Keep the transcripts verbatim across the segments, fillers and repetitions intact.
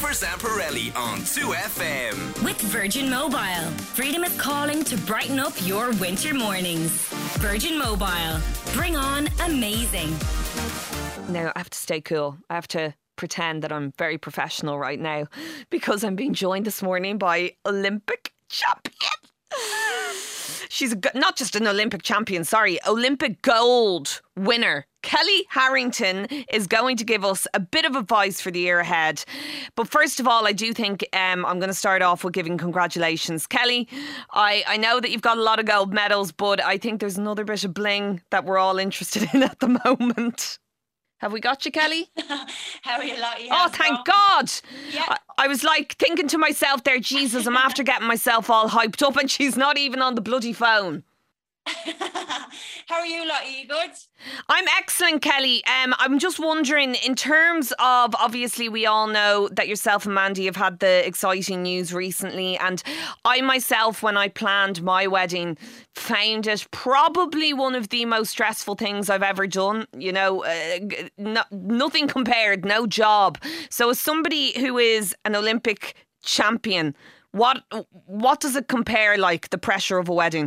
Jennifer Zamparelli on two F M. With Virgin Mobile. Freedom is calling to brighten up your winter mornings. Virgin Mobile. Bring on amazing. Now, I have to stay cool. I have to pretend that I'm very professional right now because I'm being joined this morning by Olympic champion. She's a, not just an Olympic champion, sorry, Olympic gold winner. Kelly Harrington is going to give us a bit of advice for the year ahead. But first of all, I do think um, I'm going to start off with giving congratulations. Kelly, I, I know that you've got a lot of gold medals, but I think there's another bit of bling that we're all interested in at the moment. Have we got you, Kelly? How are you, Lottie? Oh, thank God. Yeah. I, I was like thinking to myself there, Jesus, I'm after getting myself all hyped up and she's not even on the bloody phone. How are you, Lottie? You good? I'm excellent, Kelly. Um, I'm just wondering, in terms of, obviously we all know that yourself and Mandy have had the exciting news recently, and I myself, when I planned my wedding, found it probably one of the most stressful things I've ever done. You know, uh, no, nothing compared, no job. So as somebody who is an Olympic champion, what what does it compare like, the pressure of a wedding?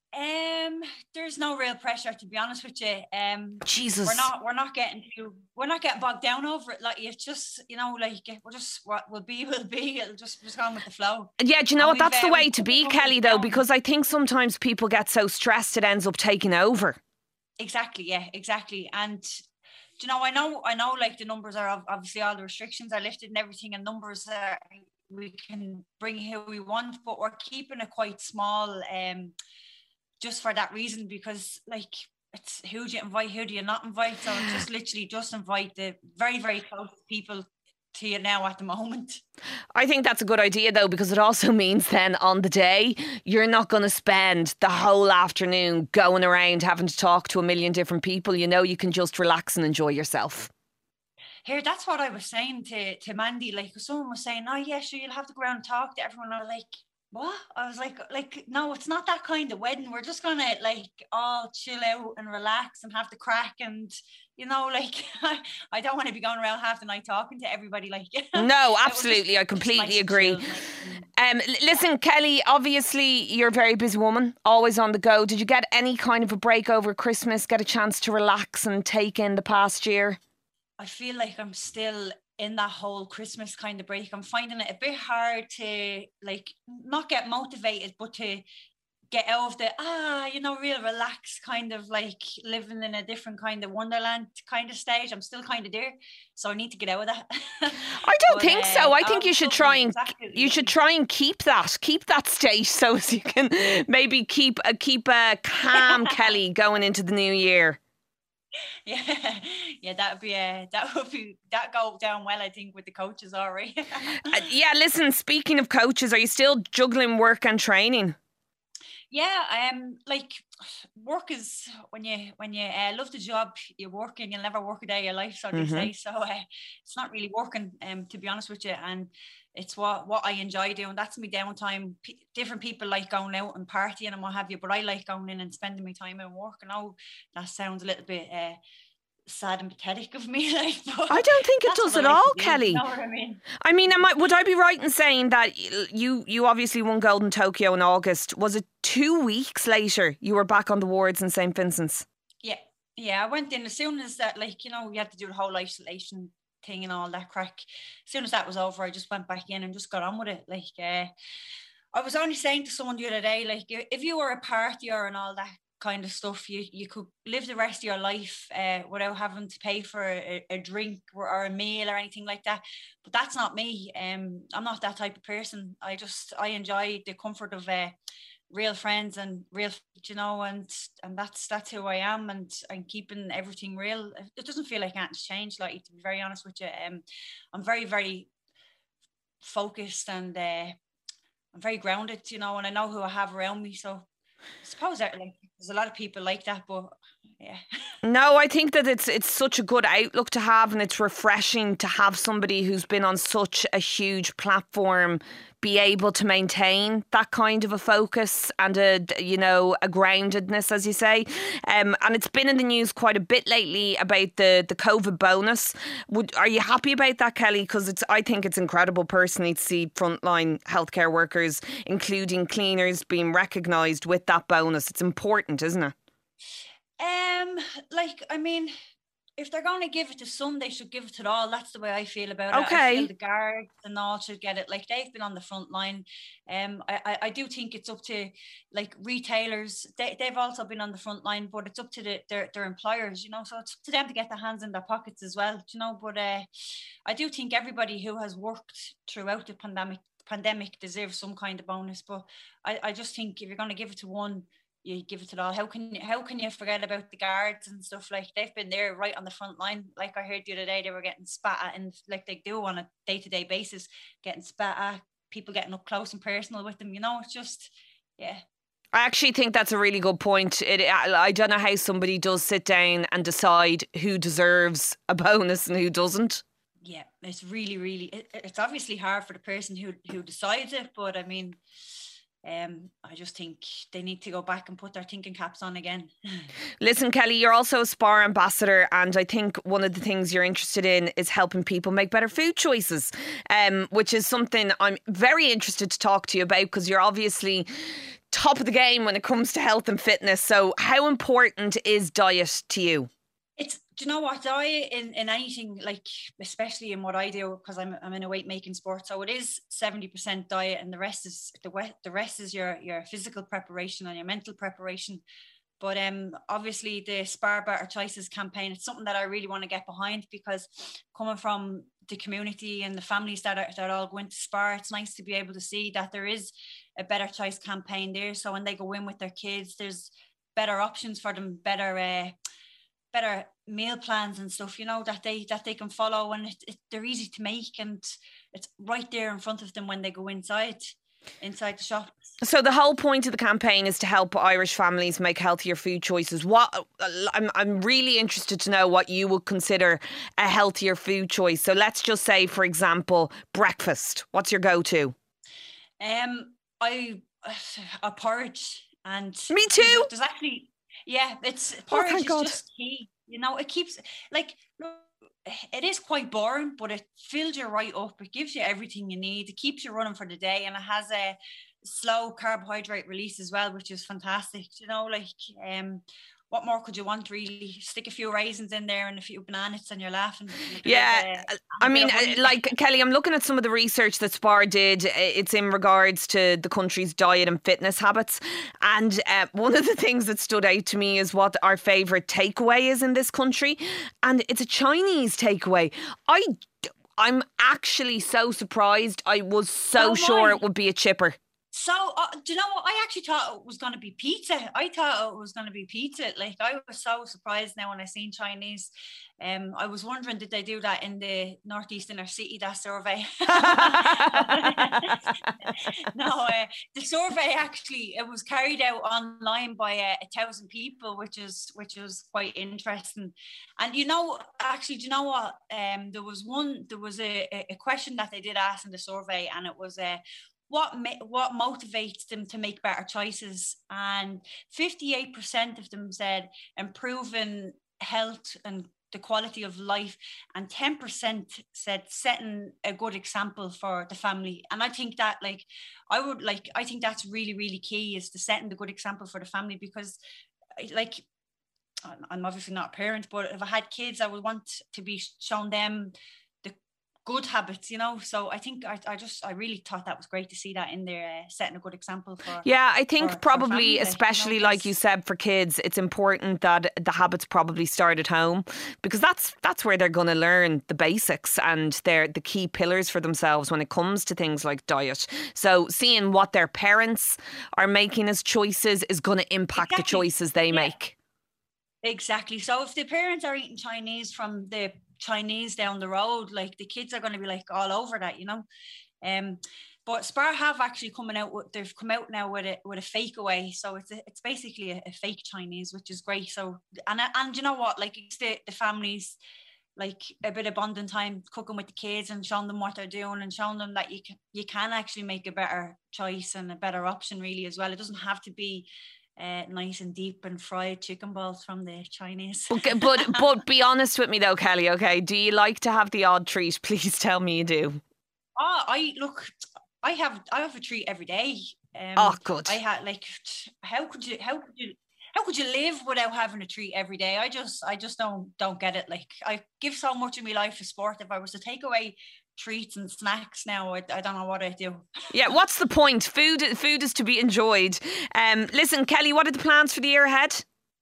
Um, there's no real pressure, to be honest with you. Um, Jesus, we're not we're not getting too we're not getting bogged down over it. Like, it's just, you know, like we're just what will be will be. It'll just just go on with the flow. Yeah, do you know And what? That's we've, the uh, way to be, we've Kelly. it Though, down. because I think sometimes people get so stressed it ends up taking over. Exactly, yeah, exactly. And do you know, I know, I know, like the numbers are ob- obviously all the restrictions are lifted and everything, and numbers are we can bring who we want, but we're keeping it quite small. Um. Just for that reason, because like it's who do you invite, who do you not invite? So it's just literally just invite the very, very close people to you now at the moment. I think that's a good idea though, because it also means then on the day you're not going to spend the whole afternoon going around having to talk to a million different people. You know, you can just relax and enjoy yourself. Here, that's what I was saying to, to Mandy. Like, someone was saying, oh yeah, sure, you'll have to go around and talk to everyone. I was like, what? I was like, like, no, it's not that kind of wedding. We're just gonna like all chill out and relax and have the crack, and you know, like I, I don't want to be going around half the night talking to everybody. Like, no, absolutely, just, I completely nice agree. Chill, like, um, listen, yeah. Kelly, obviously you're a very busy woman, always on the go. Did you get any kind of a break over Christmas? Get a chance to relax and take in the past year? I feel like I'm still in that whole Christmas kind of break. I'm finding it a bit hard to like not get motivated, but to get out of the ah you know real relaxed kind of like living in a different kind of wonderland kind of stage. I'm still kind of there, so I need to get out of that. I don't but, think so. I think uh, you should try and exactly. you should try and keep that keep that state so as you can maybe keep a keep a calm Kelly going into the new year. Yeah, yeah, that would be a that would be that go down well, I think, with the coaches, all right. uh, yeah, listen, speaking of coaches, are you still juggling work and training? Yeah, I am. Like, work is when you when you uh, love the job, you're working. You'll never work a day of your life, so they mm-hmm. say. So uh, it's not really working, um, to be honest with you. And it's what what I enjoy doing. That's my downtime. P- different people like going out and partying and what have you, but I like going in and spending my time in work. And oh, that sounds a little bit uh, sad and pathetic of me. Like, I don't think it does at like all, Kelly. You know what I mean? I mean, am I, would I be right in saying that you you obviously won gold in Tokyo in August? Was it two weeks later you were back on the wards in Saint Vincent's? Yeah, yeah. I went in as soon as that, like, you know, we had to do the whole isolation thing and all that crack. As soon as that was over, I just went back in and just got on with it. Like, uh, I was only saying to someone the other day, like, if you were a partier and all that kind of stuff, you you could live the rest of your life uh, without having to pay for a, a drink or, or a meal or anything like that. But that's not me. Um, I'm not that type of person. I just I enjoy the comfort of uh, real friends and real, you know, and and that's that's who I am, and I'm keeping everything real. It doesn't feel like anything's changed, like, to be very honest with you. Um, I'm very very focused and uh, I'm very grounded, you know, and I know who I have around me. So I suppose that, like, there's a lot of people like that, but yeah. No, I think that it's it's such a good outlook to have, and it's refreshing to have somebody who's been on such a huge platform be able to maintain that kind of a focus and a, you know, a groundedness, as you say. Um, and it's been in the news quite a bit lately about the, the COVID bonus. Would, are you happy about that, Kelly? Because it's I think it's incredible personally to see frontline healthcare workers, including cleaners, being recognised with that bonus. It's important, isn't it? Um, like, I mean, if they're going to give it to some, they should give it to all. That's the way I feel about it. Okay. I feel the guards and all should get it. Like, they've been on the front line. Um, I, I, I do think it's up to, like, retailers. They, they've also been on the front line, but it's up to the, their, their employers, you know, so it's up to them to get their hands in their pockets as well, you know. But uh, I do think everybody who has worked throughout the pandemic pandemic deserves some kind of bonus. But I, I just think if you're going to give it to one, you give it to all. How can you, how can you forget about the guards and stuff? Like, they've been there right on the front line. Like I heard the other day, they were getting spat at, and like they do on a day-to-day basis, getting spat at, people getting up close and personal with them, you know. It's just, yeah. I actually think that's a really good point. It, I don't know how somebody does sit down and decide who deserves a bonus and who doesn't. Yeah, it's really, really, it, it's obviously hard for the person who, who decides it, but I mean, Um, I just think they need to go back and put their thinking caps on again. Listen, Kelly, you're also a SPAR ambassador, and I think one of the things you're interested in is helping people make better food choices, um, which is something I'm very interested to talk to you about, because you're obviously top of the game when it comes to health and fitness. So how important is diet to you? It's, do you know what, diet in, in anything, like especially in what I do, because I'm I'm in a weight making sport, so it is seventy percent diet, and the rest is the the rest is your your physical preparation and your mental preparation. But um, obviously the SPAR Better Choices campaign, it's something that I really want to get behind, because coming from the community and the families that are that all go into SPAR, it's nice to be able to see that there is a better choice campaign there. So when they go in with their kids, there's better options for them, better. Uh, better meal plans and stuff, you know, that they that they can follow, and it, it, they're easy to make, and it's right there in front of them when they go inside inside the shop. So the whole point of the campaign is to help Irish families make healthier food choices. What I'm I'm really interested to know what you would consider a healthier food choice. So let's just say, for example, breakfast. What's your go-to? Um, I a porridge, and me too. There's, there's actually. Yeah, it's porridge oh, is God. just key. You know, it keeps, like, it is quite boring, but it fills you right up. It gives you everything you need. It keeps you running for the day, and it has a slow carbohydrate release as well, which is fantastic. You know, like, um, what more could you want, really? Stick a few raisins in there and a few bananas, and you're laughing. Yeah, of, uh, I mean, like, Kelly, I'm looking at some of the research that SPAR did. It's in regards to the country's diet and fitness habits. And uh, one of the things that stood out to me is what our favourite takeaway is in this country. And it's a Chinese takeaway. I, I'm actually so surprised. I was so oh sure it would be a chipper. So, uh, do you know what? I actually thought it was going to be pizza. I thought it was going to be pizza. Like, I was so surprised now when I seen Chinese. Um, I was wondering, did they do that in the northeast inner city, that survey? no, uh, the survey actually, it was carried out online by uh, a thousand people, which is which was quite interesting. And you know, actually, do you know what? Um, there was one, there was a, a question that they did ask in the survey, and it was a. Uh, What what motivates them to make better choices? And fifty-eight percent of them said improving health and the quality of life, and ten percent said setting a good example for the family. And I think that, like, I would like, I think that's really, really key, is to setting the good example for the family, because, like, I'm obviously not a parent, but if I had kids, I would want to be shown them good habits, you know. So I think I, I just I really thought that was great to see that in there, uh, setting a good example for. Yeah, I think for, probably, for family, especially you know, like you said, for kids, it's important that the habits probably start at home, because that's that's where they're going to learn the basics, and they're the key pillars for themselves when it comes to things like diet. So seeing what their parents are making as choices is going to impact exactly. the choices they yeah. make. Exactly. So if the parents are eating Chinese from the Chinese down the road, like, the kids are going to be like all over that, you know. Um, But Spar have actually coming out with, they've come out now with a with a fake away, so it's a, it's basically a, a fake Chinese, which is great. So and and you know what, like it's the the families, like a bit of bonding time, cooking with the kids and showing them what they're doing and showing them that you can you can actually make a better choice and a better option really as well. It doesn't have to be uh, nice and deep and fried chicken balls from the Chinese. Okay, but but be honest with me though, Kelly. Okay, do you like to have the odd treat? Please tell me you do. Oh, I look. I have I have a treat every day. Um, oh, good. I had like, how could you how could you how could you live without having a treat every day? I just I just don't don't get it. Like I give so much of my life to sport. If I was to take away treats and snacks now, I, I don't know what I'd do. Yeah, what's the point? Food food is to be enjoyed. Um, listen, Kelly, what are the plans for the year ahead?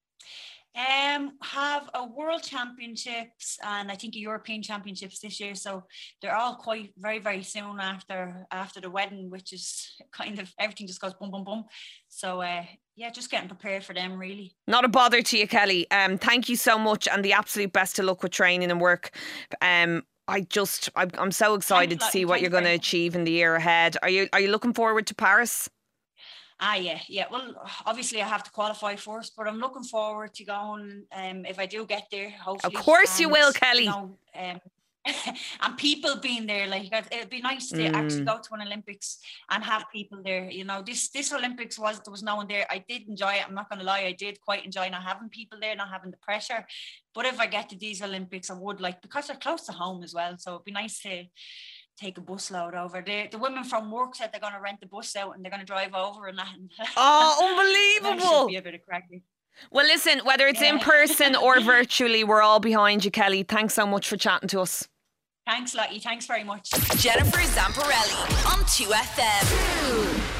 Um, have a World Championships and I think a European Championships this year. So they're all quite very, very soon after after the wedding, which is kind of everything just goes boom, boom, boom. So uh, yeah, just getting prepared for them really. Not a bother to you, Kelly. Um, thank you so much and the absolute best of luck with training and work. Um, I just, I'm, I'm so excited to see what you're going to achieve in the year ahead. Are you, are you looking forward to Paris? Ah, yeah, yeah. Well, obviously I have to qualify first, but I'm looking forward to going. Um, if I do get there, hopefully. Of course and, you will, Kelly. You know, um, and people being there, like it'd be nice to mm. actually go to an Olympics and have people there. You know, this this Olympics was there was no one there. I did enjoy it. I'm not going to lie, I did quite enjoy not having people there, not having the pressure. But if I get to these Olympics, I would like because they're close to home as well. So it'd be nice to take a bus load over. The, the women from work said they're going to rent the bus out and they're going to drive over and that. Oh, unbelievable. Should be a bit of cracking. Well, listen, whether it's yeah. in person or virtually, we're all behind you, Kelly. Thanks so much for chatting to us. Thanks, Lottie. Thanks very much. Jennifer Zamparelli on two F M.